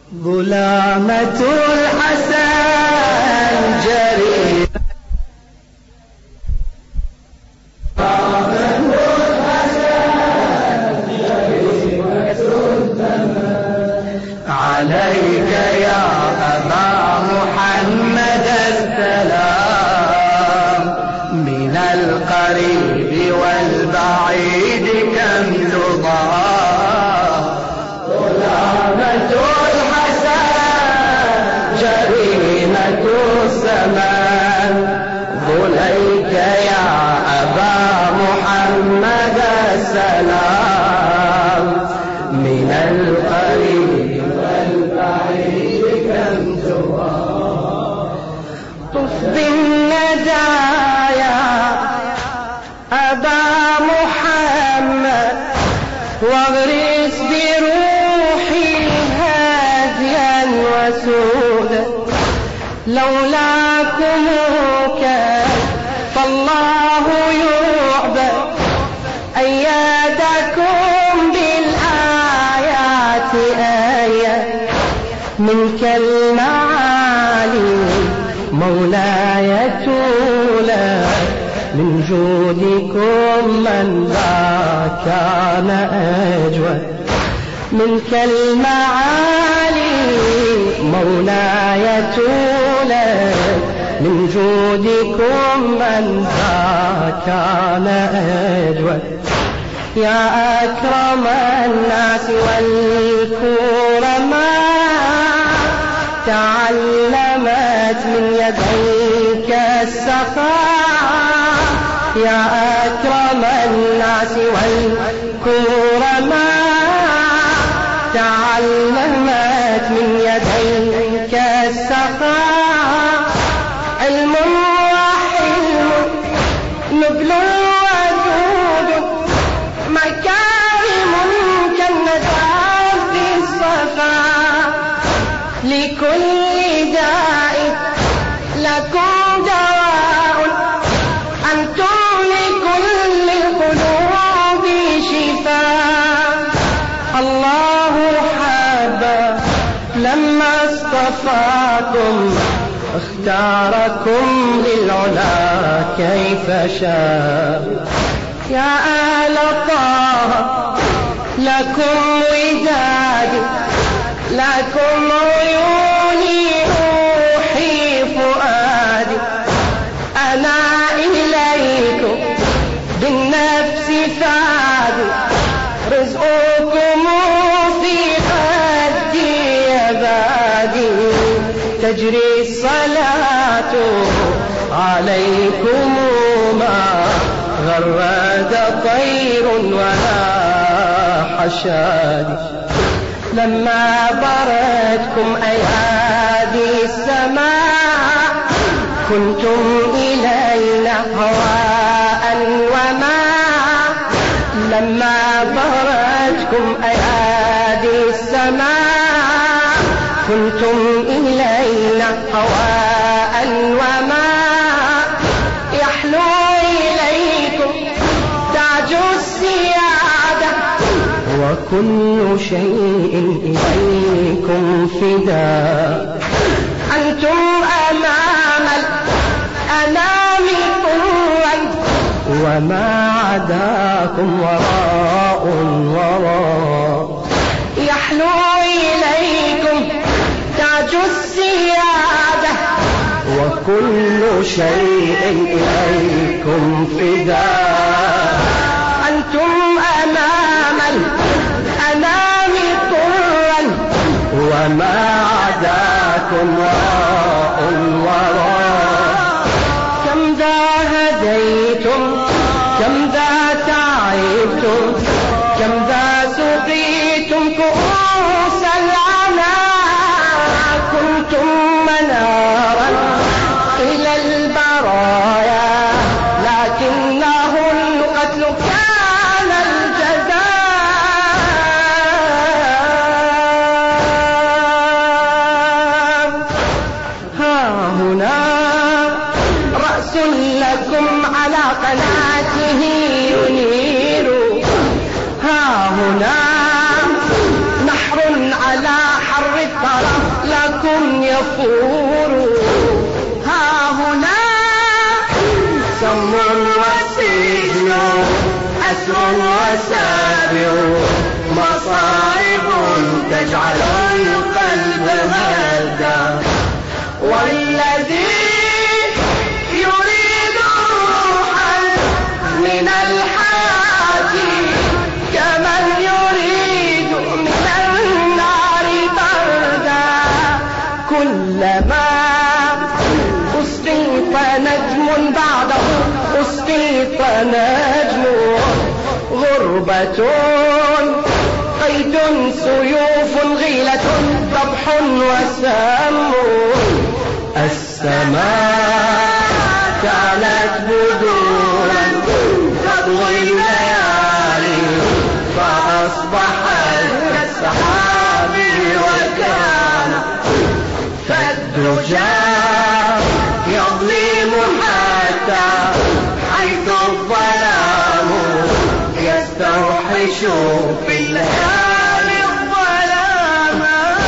ظلامة الحسن جريمة عليك يا أبا محمد السلام من القريب والبعيد كم تضام ظلامة الحسن جريمة الزمان ظليك يا أبا محمد السلام من القريب والبعيد كم تضام طف بالندى يا أبا محمد واغرس بروحي هاديا وسودا لولاكم كيف الله يعبد أيدكم بالآيات آية منك المعالي مولاي تولا من جودكم من لا كان أجود منك المعالي مولاي تولا من جودكم من لا كان أجود يا أكرم الناس والكرماء تعلمت من يديك السخاء يا أكرم الناس والكرماء تعلمت من يديك السخاء علم وحلم نبل وجود مكارم كالندى في الصفا لكل داء لكم دواء أنتم لكل القلوب شفاء الله حب لما اصطفاكم اختاركم للعلا كيف شاء يا آل طه لكم وداد لكم عيوني روحي فؤادي أنا إليكم بالنفس فادي رزقكم في خدي يبادي تجري الصلاة عليكم ما غرد طير ولا حشاد لما بردتكم أيادي السماء كنتم إلينا هواء وماء لما بردتكم أيادي السماء كنتم إلينا هواء وماء يحلو إليكم تاج السيادة وكل شيء إليكم فداء أنتم أمام الأنام قوة وما عداكم وراء يحلو إليكم تاج السيادة وكل شيء إليكم فداء أنتم أمام الأنام طرا وما عداكم وراء كم ذا هديتم كم ذا تعبتم كم ذا سقيتم كؤوس العنا كنتم منارا إلى البرايا لكنه القتل كان الجزاء ها هنا رأس لكم على قناته ينير ها هنا نحر على حر الطريق معكم يفور. ها هنا سم وسجن، أسر وسابع، مصائب تجعل القلب هدا. والذي يريد روحا من الحياة كمن يريد من النار بردا. كلما أسقط نجم بعده أسقط نجم. غربة قيد سيوف غيلة ذبح وسم. السماء كانت بدورا تطوي الليالي فأصبحت كالسحاب وكان. فالدجى يظلم حتى حيث الظلام يستوحش في الليالي الظلام.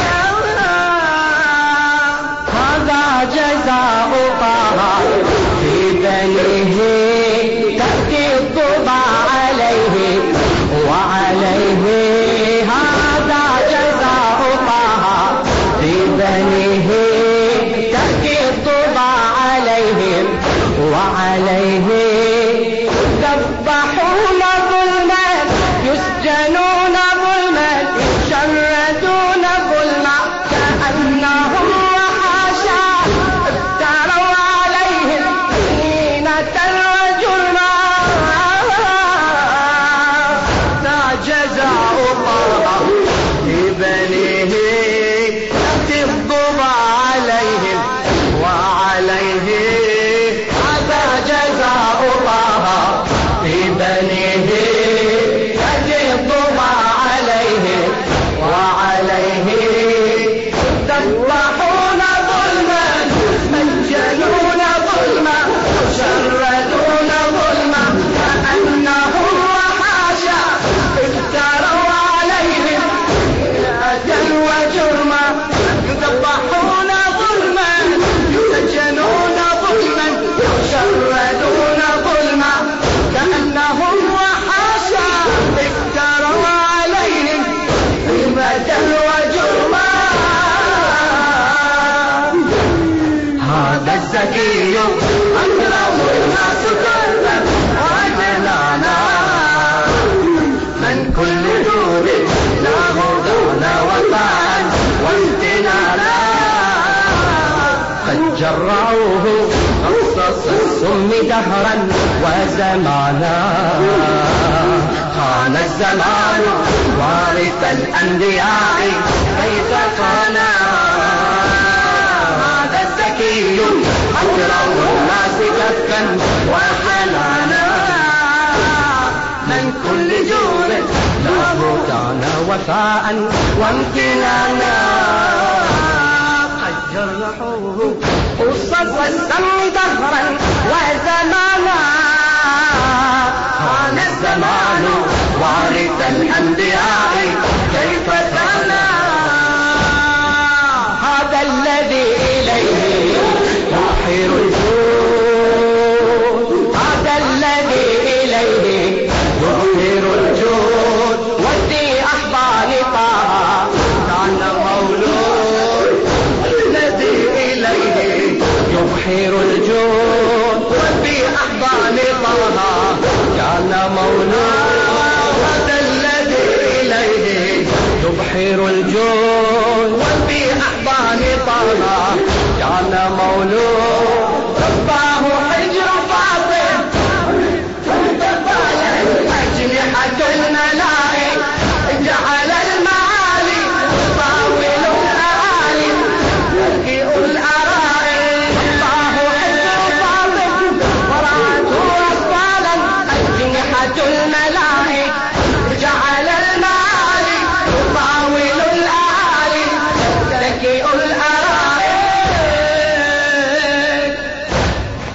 هذا جزاء طه في بنيه تأتي الضبع عليه وعليه. هذا جزاء طه في بنيه تأتي الضبع عليهم وعليه. ذبحون ظلما يسجنون ظلما يشردون ظلما كأنهم وحاشا افتروا عليهم زينة وجرما. ذا جزاء الله لبنيه تأتي الضبع عليهم وعليه. هذا جزاء الله لبنيه تأتي الضبع عليهم وعليه. ذبحون ظلما سجنون ظلما شردون ظلما كأنهم وحاشا افتروا عليهم زينة وجرما. يذبحون ظلما يسجنون ظلما يشردون ظلما كأنهم وحاشا افتروا عليهم زينة وجرما. هذا الزكي أكرم الناس كرما وجلالا. من كل دور له دون وفاء وامتنانا. قد جرعوه قصص السم دهرا وزمانا. خان الزمان وارث الأنبياء كيف خانا. هذا الزكي أكرم الناس كفا وحنانا. من كل جور له كان وفاء وامتنانا. قد جرحوه قصص السم دهرا وزمانا. خان الزمان وارث الأنبياء كيف ثانا. هذا الذي إليه يحير الجود. هذا الذي إليه يحير الجود. ودي أحضان طه كان مولود. الذي إليه يحير الجود. ودي أحضان طه كان مولود. هذا الذي إليه يبحر الجود. وفي أحضان طه كان مولود. رباه حجر فاطم تتفالت أجنحة الملائك جعل المعالي طاول الأعالي يلقي الأرائك. رباه حجر فاطم ورعته أطفالا أجنحة الملائك جعل المعالي طاول الأعالي يلقي الأرائك.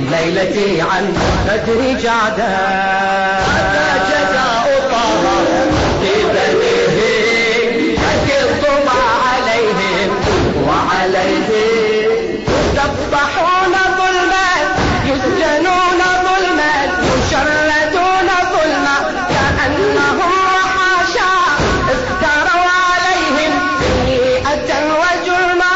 ليلتي عن بدر جادا. هذا جزاء طه في بنيه يقض ما عليهم وعليهم. يذبحون ظلما يسجنون ظلما يشردون ظلما كأنهم وحاشا افتروا عليهم سيئة وجرما.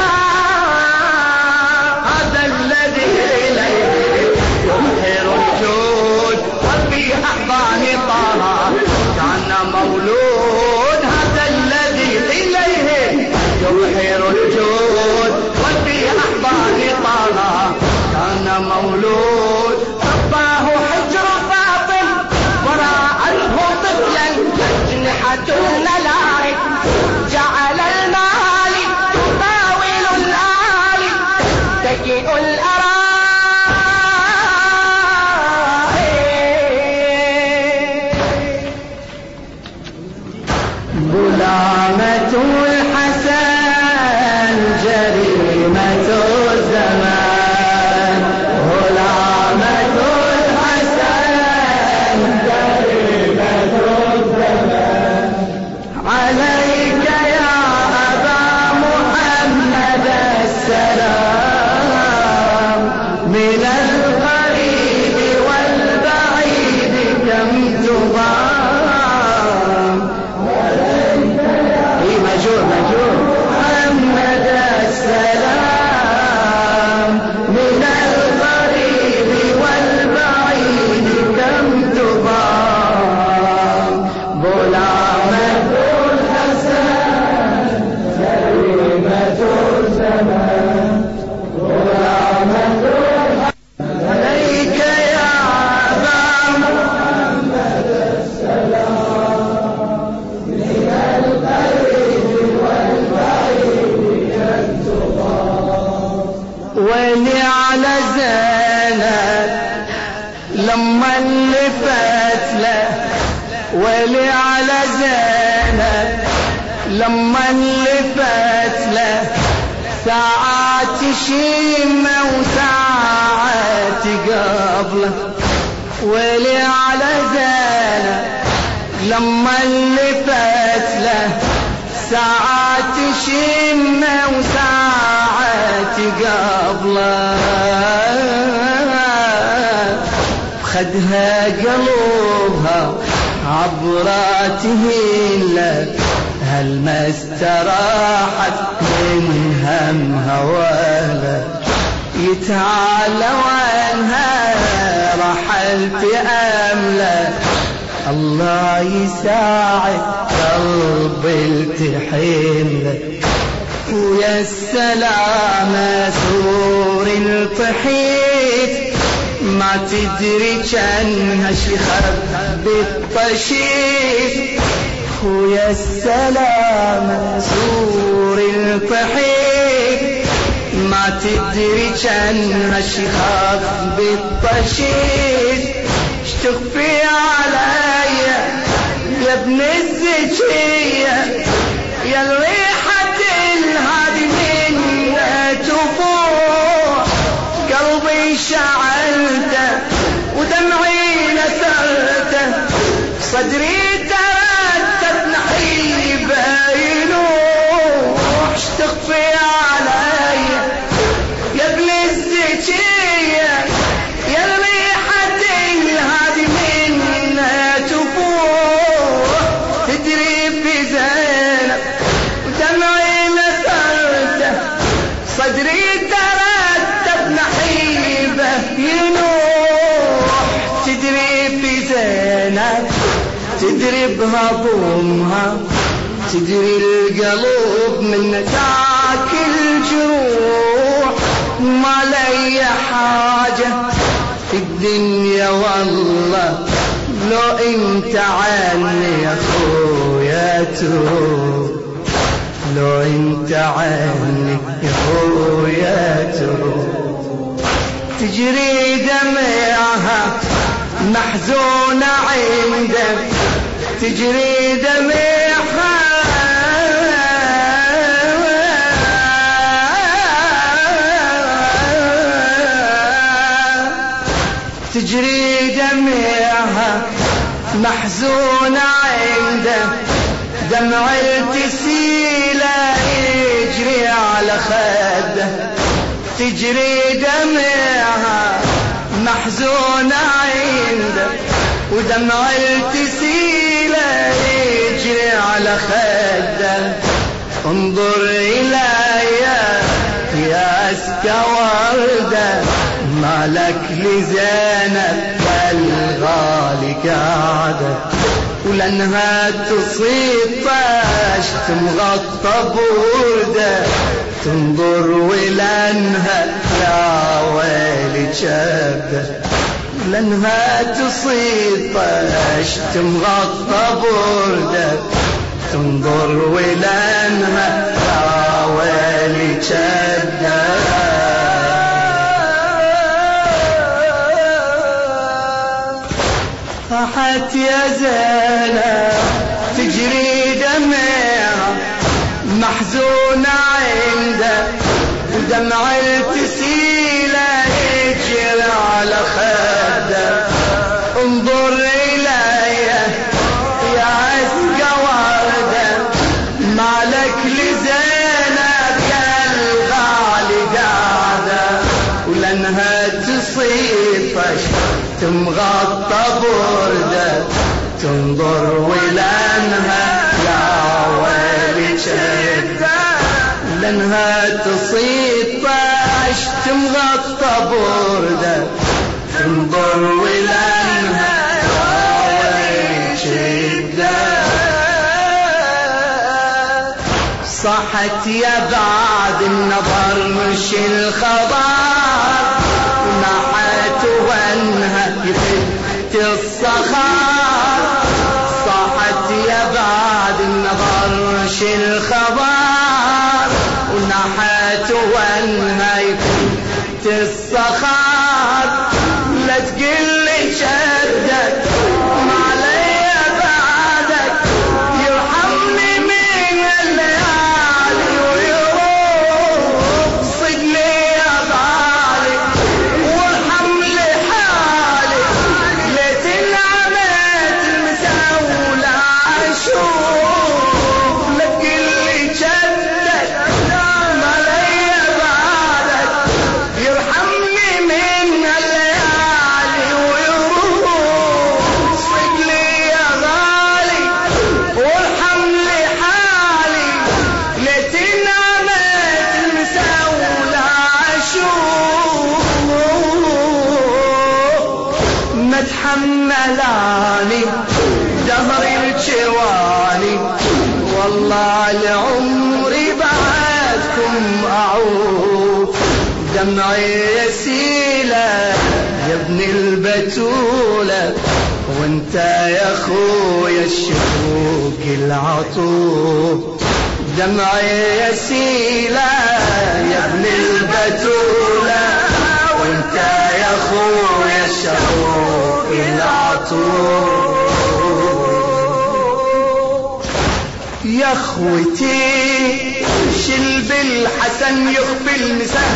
هذا الذي إليه يظهر الجود وفي أحضان طه كان مولود. هذا الذي إليه يظهر الجود وفي أحضان طه كان مولود. صباه حجر فاطم وراءته طفلا أجنحة الملائك جعل المالي يطاول الآلي تجيء الأرائك. ظلامة الحسن جريمة الزمان. ظلامة الحسن جريمة الزمان. عليك يا أبا محمد السلام من القريب والبعيد كم تضام. مجور محمد السلام من القريب والبعيد كم تضام. ظلامة الحسن جريمة الزمان. ظلامة عليك يا أبا محمد السلام من القريب ويلي على زينب لما لفت له. ويلي على زينب لما لفت له. ساعات شيمة وساعات قبله. ويلي على زينب لما لفت له. ساعات شيمة وساعات قبله. خدها قلوبها عبراته لك هل ما استراحت من همها ولا يتعالى وانها رحلت أملك. الله يساعد قلبي التحين لك. ويا السلامة سور الطحيت ما تدري كانها شخب بالطشيت. ويا السلامة سور الطحيت ما تدري كانها شخب بالطشيت. اشتخفي عليا يا ابن الزكية يا الريحة الهادي منها تفوح. قلبي شعلته ودمعي نثرته. صدري تردد نحيبه يلوح. اشتخفي عليا يا ابن الزكية يا الريحة الهادي منها تفوح. تدري في زينب ودمعي نثرته. صدري تردد نحيبه ينوح. تدري في زينب تدري بهضمها. تدري القلب من تاكل جروح. ما لي حاجة في الدنيا والله لو انت عني يا خويا تروح. لو انت عني يا خويا تروح. تجري دمعها محزونة عندك. تجري دمعها تجري دمعها محزونة عنده، دمع التسيلة يجري على خده، تجري دمعها محزونة عنده، ودمع التسيلة يجري على خده. انظر إلي يا أسكى وردة، مالك لزينب الغالي قاعدة، ولأنها تصيب طشت مغطى بوردة، تنظر ولأنها يا ويلي شبه، لأنها تصيب طشت مغطى بوردة، تنظر ولأنها يا ويلي شبه. صاحت يا زينب تجري دمعها محزونة عنده، ودمع التسيلة يجري على خده. انظر إلي يا أسكى وردة، مالك لزينب يا الغالي قاعدة، ولأنها تصيب تمغطى بوردة، تنظر ولأنها يا ويلي شدة، لأنها تصيب تمغطى بوردة، تنظر ولأنها يا ويلي شدة. صحت يا بعد النظر مش الخبر، ونحت وانها يفت الصخر. صحت يا بعد النظر مش الخبر، ونحت وانها يفت الصخر. لا تقلي شدك ما علي بعدك، يرحمني من الليالي ويروح صدلي يا غالي، وارحم لي حالي ليت انعمت المساولة اشوف. لا تقلي شدك ما علي بعدك، يرحمني من الليالي ويروح صدلي يا غالي، وارحم لي حالي ليت انعمت المساولة اشوف. ما تحملاني دهري الجواني، والله لعمري بعدكم اعوف. دمعي يسيلة يا ابن البتولة، وانت يا اخويا الشوق العطوف. دمعي يسيلة يا ابن البتولة، وانت يا اخويا الشوق العطوف. يا اخوتي شل بالحسن يخفي المساء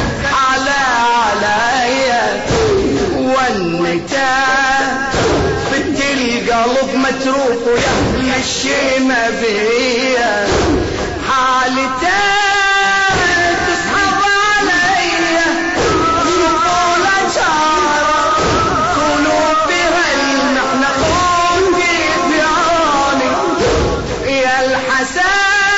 عليا، والنتا بنت القلب متروك ويا الشيمة بيا. حالته تسحب عليا شوفوا شارة قلوبها المحنة خوفي في عوني. يا الحسن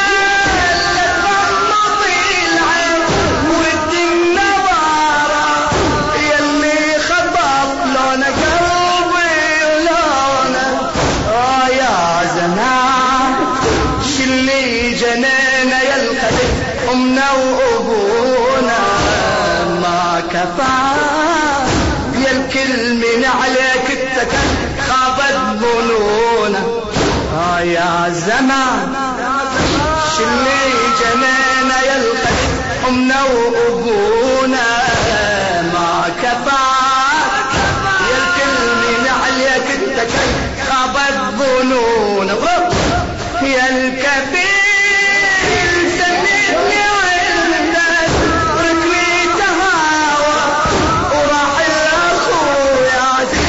جنينا يا الخليل أمنا وأبونا، ما كفى يا الكل من عليك التكل خابت ظنونا. يا زمان شلي جنينا يا الخليل أمنا وأبونا، ما كفى يا الكل من عليك التكل خابت ظنونا. يا الكبير سندني عندك ركبي تهاوى، وراح الاخويا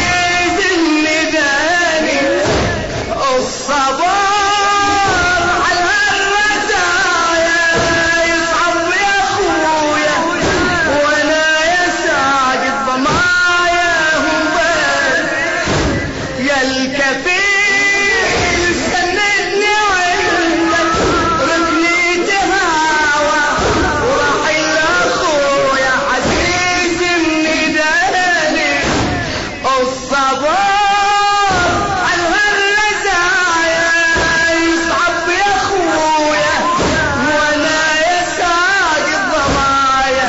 الصبر عن هالرزايا يصعب يا خويا وانا يساق الضمايا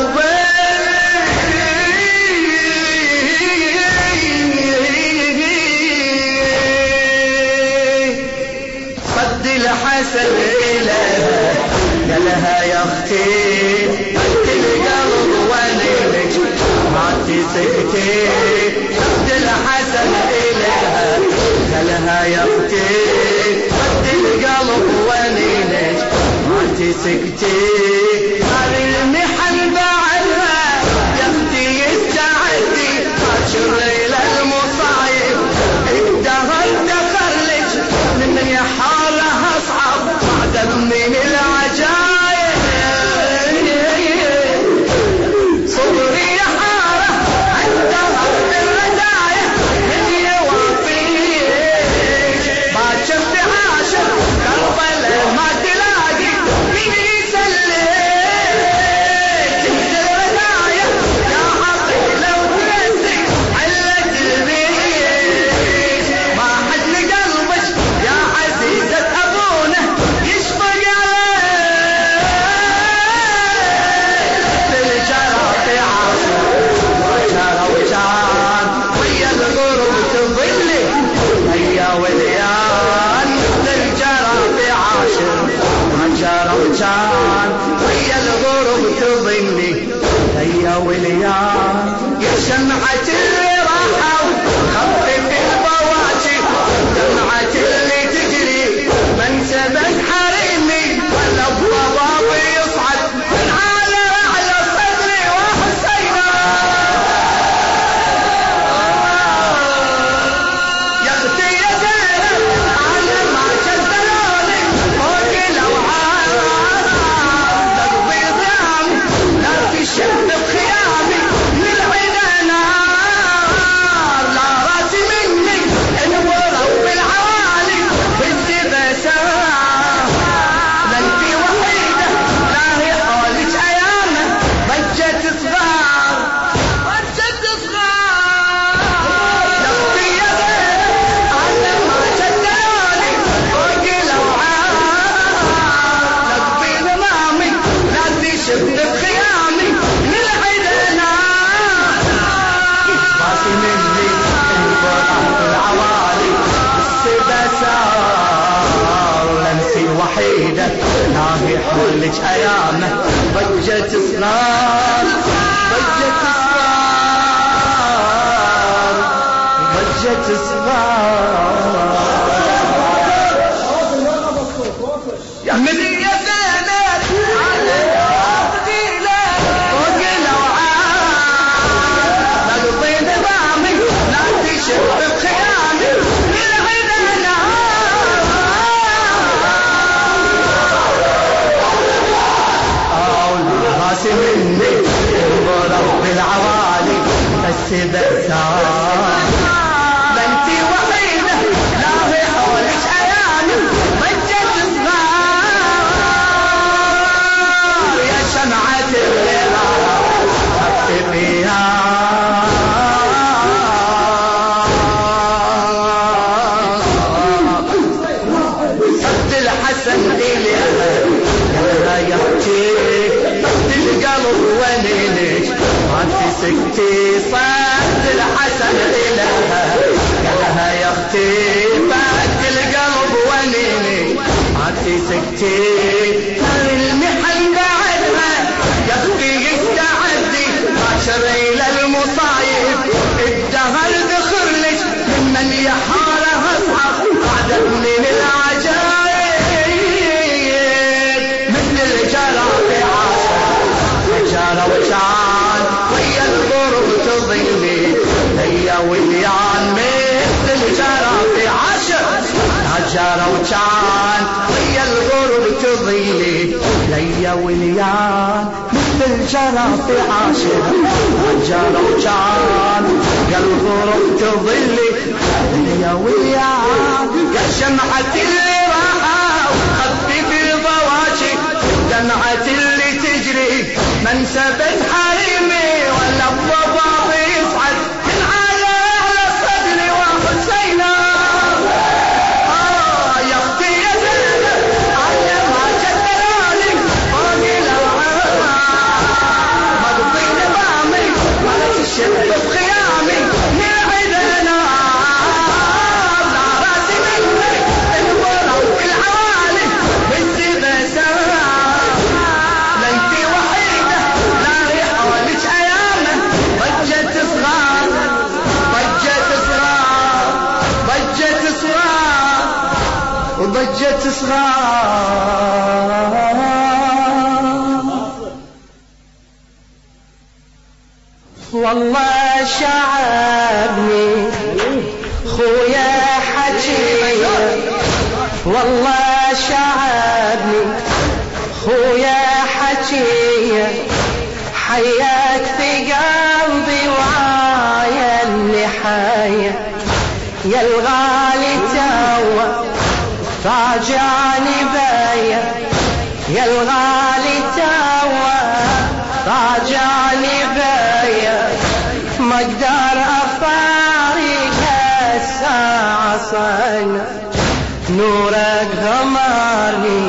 صد الحسن إليها قالها يا اختي انت القلب وليلك ما تسكتي. صد الحسن إليها قالها يا اختي انت القلب وليلك ما تسكتي. هذه المحن بعدها يا اختي استعدي عاشر ليلة المصايب الدهر دخلك من يا حالها اصعب بعد من العجايب. صبري يا حارة الدهر بالرداية من يوافيك ما شفت عاشر كربلاء ما تلاقي مين يسلك تنزل رداية يا عقيلة وتمسك علة البيت ما حد لقلبك يا عزيزة أبونا يشفق وجان ويا الغرب تظلي هيا وليان يا شمعة اللي راحوا خفف البواجي دمعة اللي تجري من سبت حريمي ولا الضباب يصعد من على صدري وحسينا يا اختي يا زينب على ما جدلوني فوق الأوعاد شد بخيامي للعدا نار لا راسي مني انوروا بالعوالي بالزبسان لانتي وحيدة لا هي حولك ايامه بجت صغار بجت صغار يا اختي يا زينب على ما جدلوني فوق الاوعاد لقبي ضمامي لا تشد بخيامي مني انفرح العوالي السبسار لنسي وحيدة ناهي حولك ايامه ضجت صغار ضجت صغار ضجت صغار يا مني يا زينب على شد بخيامي للعدا نار راسي مني انضرب بالعوالي السبسار بنتي وحيدة لا هي حولك ايامي ضجت صغار يا شمعة الليل خففيها الحسن إليها قالها يحكي صد القلب وليلك ما تسكتي. صد الحسن إليها قالها يا اختي صد القلب وليلك ما تسكتي. المحن بعدها يا اختي استعدي عاشر إلى المصايب الدهر دخلك ممن يحالها اصعب بعد من العجائب وجان ويا الغرب تظلي هيا وليان مثل الجرى في عشر هجر وجان ويا الغرب تظلي هيا وليان مثل الجرى في عشر هجر وجان يا الغرب تظلي هيا وليان يا شمعة اللي راحوا خفف الضواجي دمعة اللي تجري من سبت حريمي ولا الضباب يصعد من على صغار والله شعبني خويا حجية والله شعبني خويا حجية حياك في قلبي وعايا اللي حيا يا الغالي توا راجعني بيا يا الغالي توا راجعني بيا ما اقدر افارق الساعة صينا نورك غمرني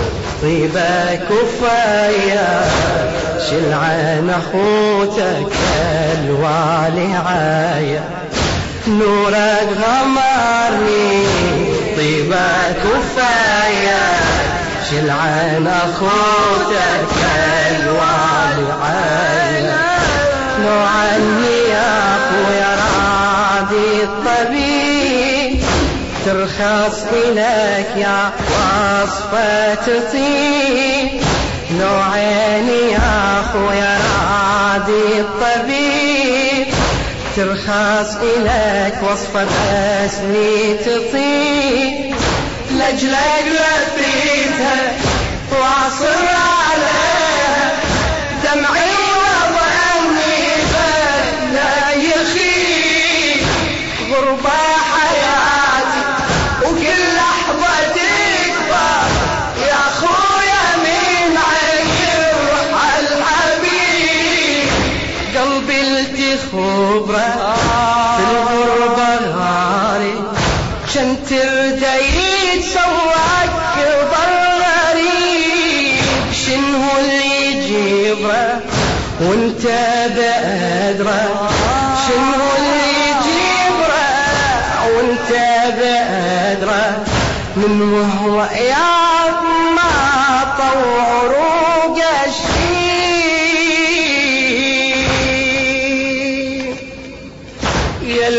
طيبك وفيا شل عين اخوتك الوالي عايا نورك غمرني طيبك وفيا شل عين اخوتك الوالي عايا لو عني يا اخويا راضي الطبيب ترخص إليك يا وصفة تطيب لو عيني يا اخويا راضي الطبيب ترخص إليك وصفة اسمي تطيب لجلك لفيتها واصر عليها دمعي وظني بلا يخيب غربة حياتي وكل لحظة تكبر يا اخويا من عير الحبيب قلبي التخبره في الغربة غاري شن ترديت سواك ضل غريب شنو اللي يجيبه وانت بأدرى شنو اللي يجيبه وانت بأدرى من وهو يا ما طور وقشيب يا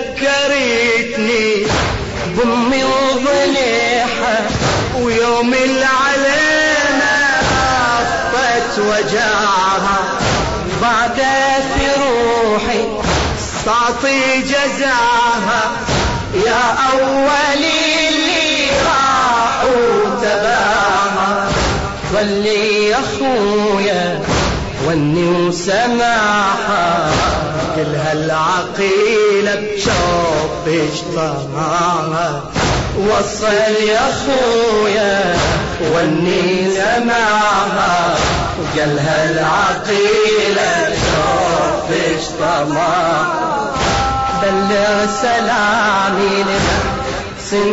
ذكرتني بامي وضليحة ويوم العلينا عطت وجعها بعد في روحي تعطي جزاها يا أولي اللي راحوا تباها ظلي يا أخويا وني وسماحة كل هالعقيلة بشوف اشتراها وصل يا أخويا وني سماحة وقال هالعقيلة بشوف اشتراها بلغ سلامي لحسن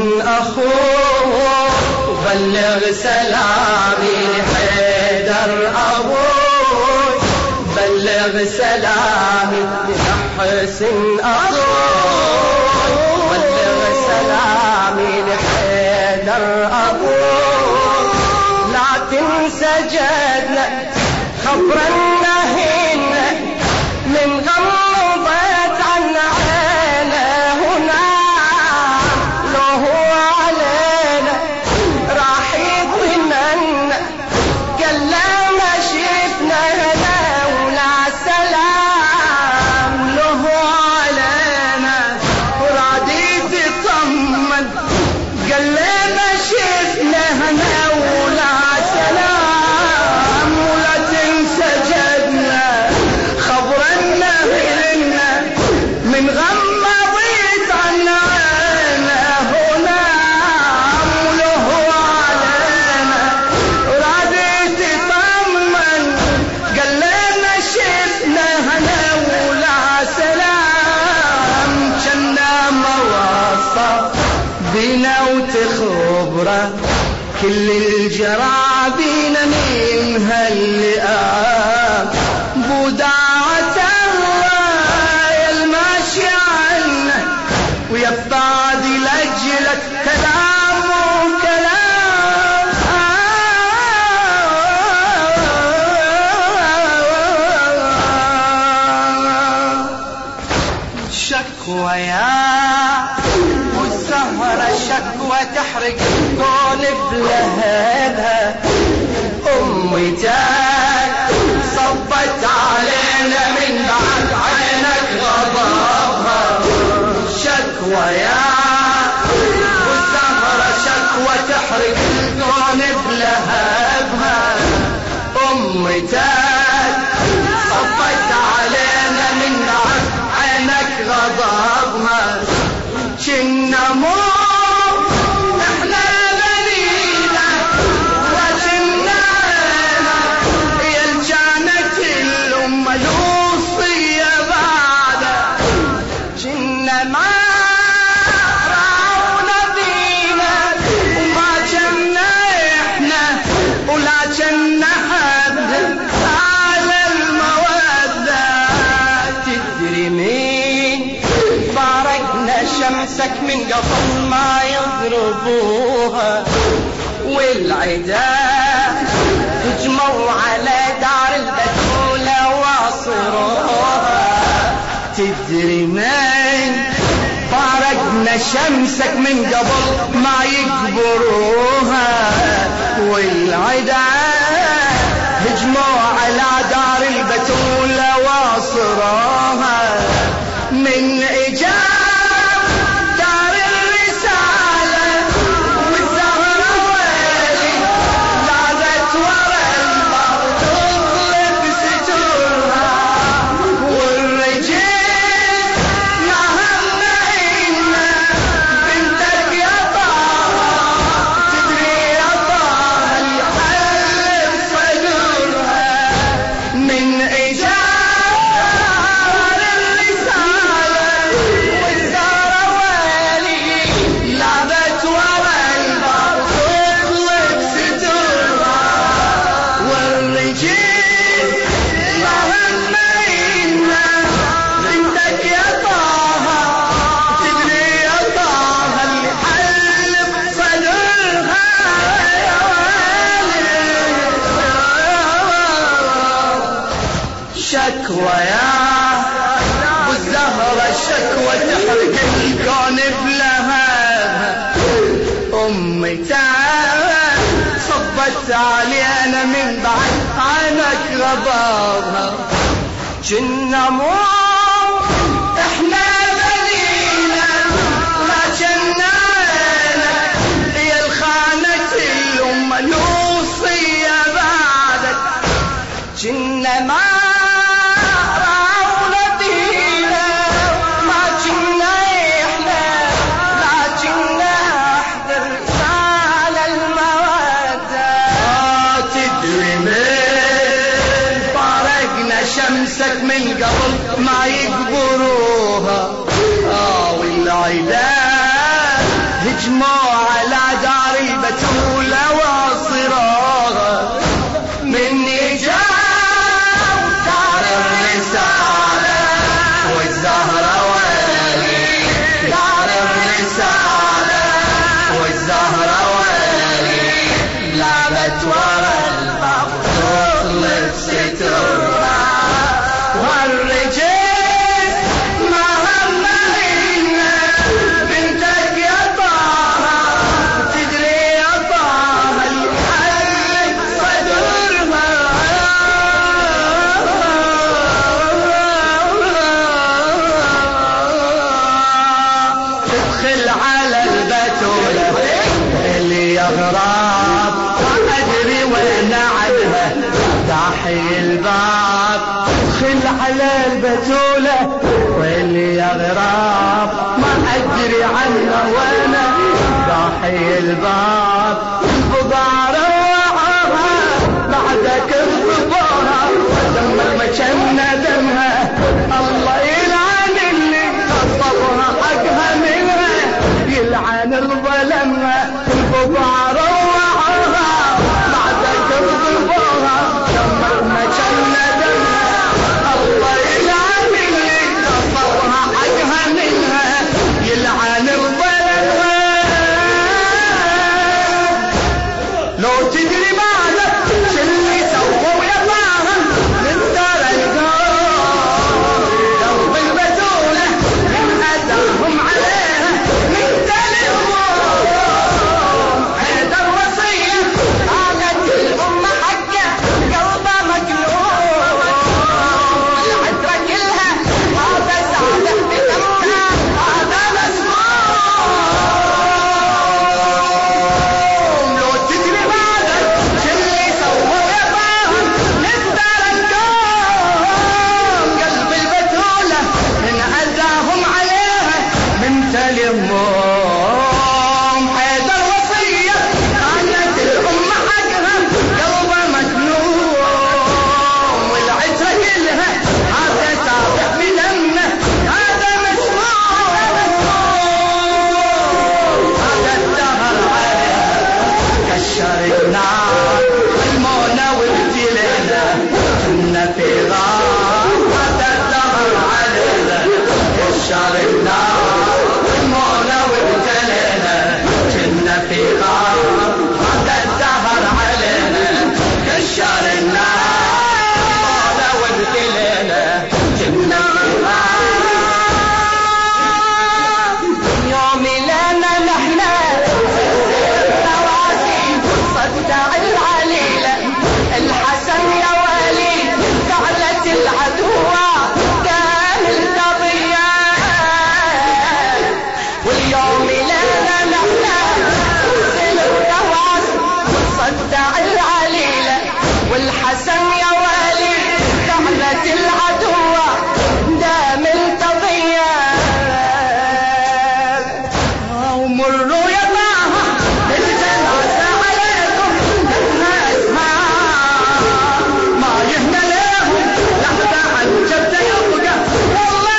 أخوه وبلغ سلامي لحيدر أبوه بلغ سلامي لحسن أخوه بلغ سلامي لحيدر أبوه لا تنسى جدنا خبرنا هنا من غمضت عن عينه هنا لو هو علينا راح يطمنا قال لما شفنا هنا ولا سلام لو هو علينا ورادي تطمن قال لما شفنا هنا ولا سلام ولا تنسى جدنا خبرنا إلنا من غمضت عن عينه هنا وله علينا ورادت تطمن قال لنا شفنا هنا ولا سلام جنا مواصى بنا وتخبره كل الجرابين من هاللئام بوداعة الله يا الماشي عنه ويفادي لجلك كلام وكلام شكوى يا والسهرة شكوى تحرق الكون بلهبها. أمي جات صبت علينا من بعد عينك غضبها. شكوى يا والسهرة شكوى تحرق الكون بلهبها. أمي جات صبت علينا من بعد عينك غضبها. كنا مو احنا بنينا وكنا هي كانت الأمة الوصية بعدها. كنا ما راونا فينا وما كنا احنا ولا كنا حد على المودة. تدري مين فارقنا شمسك من قبل ما يضربوها والعداء هجموا على دار البتولة واصروها. تدري مين فارقنا شمسك من قبل ما يقبروها والعداء هجموا على دار البتولة واصروها. من إجاب دار الرسالة والزهرة ويلي لاذت ورا الباب تطلب سترها. والرجال يا همنا بنتك يا طه تدري يا طه الحل بصدرها. من إجاب شكوى يا والزهرة شكوى تحرق الكون بلهبها. أمي تعال صبت علينا من بعد عنك غضبها. كنا مو احنا بنينا ما كنا هي الخانة الأمة الوصية بعدك. كنا ما شمسك من قبل ما يقبروها. والعداء هجموا على دار البتولة واصروها. من إجاب دار الرسالة والزهرة ويلي دار الرسالة والزهرة ويلي لابت ورا الباب تطلب سترها. والرجال ما همنا بنتك يا طه تدري يا طه الحل صدرها. تدخل على البتولة اللي يغرب ما أدري وين عنها داحي الباب. دخل على البتولة واللي يغرب ما أدري عنه وانا ضاحي الباب. البضاعة روعها بعدك الضباها دم المجنة دمها. الله يلعن اللي خطبها حقها منها يلعن الظلمها. البضاعة روعها بعدك الضباها دم المجنة دمها. الله يلعن اللي خطبها حقها منها يلعن الظلمها. كشر النار والمولى وابتلينا كنا في غار هذا الدهر علينا كشر النار والمولى وابتلينا كنا في غار يوم لنا نحن الرواسي صدع العليلة الحسن يا ولي فعلت العدوى كامل قضية واليوم لنا نحن الرواسي صدع العليلة والحسن يا ولي فعلت العدوى كامل قضية ومروا يا طه بالجنازة عليكم لنا اسماء ما يهنى لهم لحظة عن جبته يبقى والله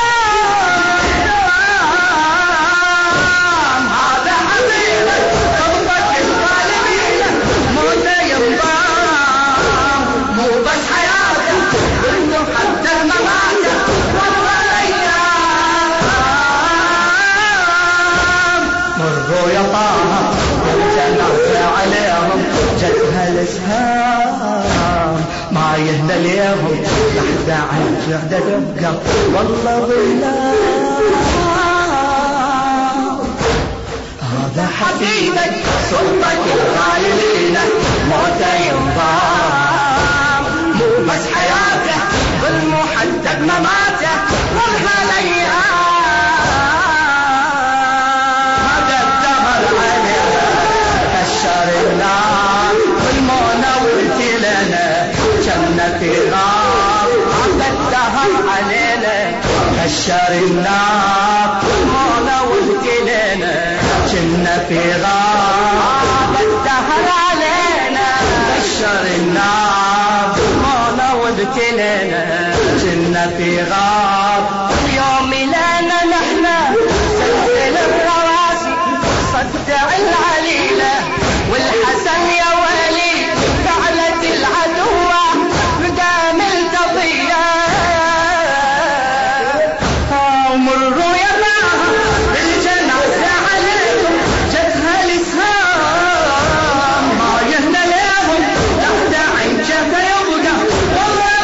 ظلام هذا حبيبك صوتك الظالمين موته ينضام مو بس حياته انه حتى مماته والله مروا يا طه الجنازة عليهم جتها الاسهام ما يهدى اليهم لحظة عن جهده تبقى والله ظلام هذا حبيبك صوتك الغايلين موته ينضام مو بس حياته ظلم حتى بمماته والله في غار هذا الدهر علينا كشر النار والمولى وابتلينا كنا في غار هذا الدهر علينا كشر النار والمولى وابتلينا كنا في غار اليوم لنا نحن سلسل الرواسي صدع العليلة والحسن يا ولي فعلت العدوى ومروا يا طه بالجنازة عليكم جتها الاسهام ما يهنى لهم لحظة عن جبهة يبقى والله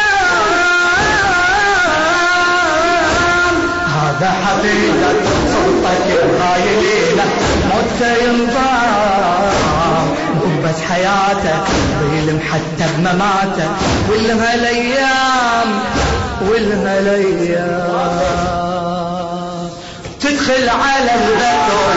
ولام هذا حبيبك صوتك الغايلين موته ينضام مو بس حياته ظلم حتى بمماته والهالايام تدخل على البيت